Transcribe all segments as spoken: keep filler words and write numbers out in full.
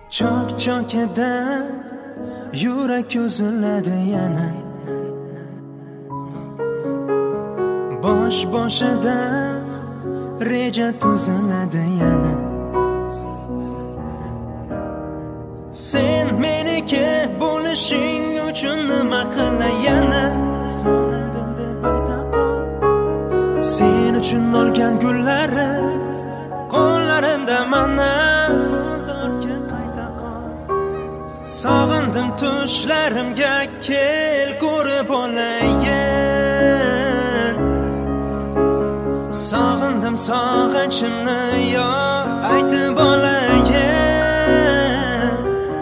Chok chokidan yurak ko'ziladi yana, bosh boshidan reja tuziladi yana. Sen meniki bo'lishing uchun nima qilay yana? Sog'indim deb ayta qol. Sen uchun olgan gullari qo'llarimda mana. Sog'indim tushlarimga, kel ko'rib olayin. Sog'indim sog'inchimni, yo aytib olayin.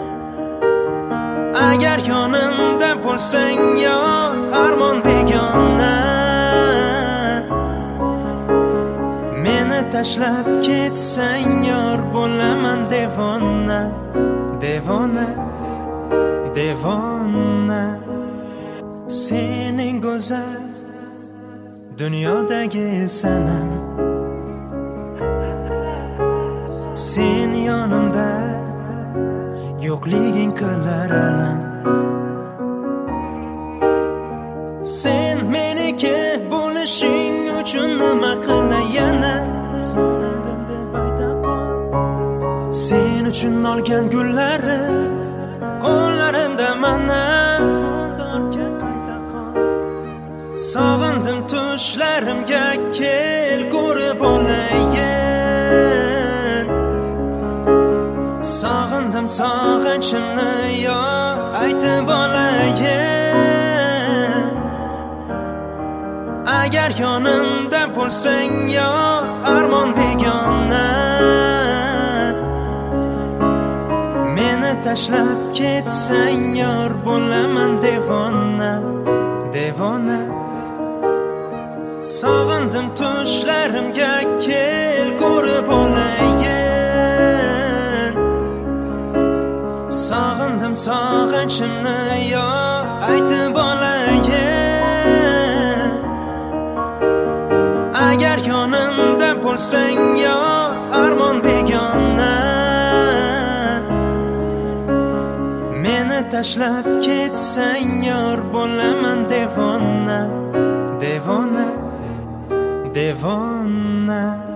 Agar yonimda bo'lsang, yo armon begona, meni tashlab ketsang, yor bo'laman devona, devona, devona. Sening go'zal dunyodagi sanam, sen yonimda yo'qliging qilar alam. Sen meniki bo'lishing uchun nima qilay yana? Sog'indim deb ayta qol. Sen uchun olgan gullari qo'llarimda mana. Sog'indim tushlarimga, kel ko'rib olayin. Sog'indim sog'inchimni, yo aytib olayin. Agar yonimda bo'lsang, yo armon begona, meni tashlab ketsang, yor bo'laman devona, devona. Sog'indim tushlarimga, kel ko'rib olayin. Sog'indim sog'inchimni, yo aytib olayin. Agar yonimda bo'lsang, yo armon begona, meni tashlab ketsang, yor bo'laman devona, devona, devona.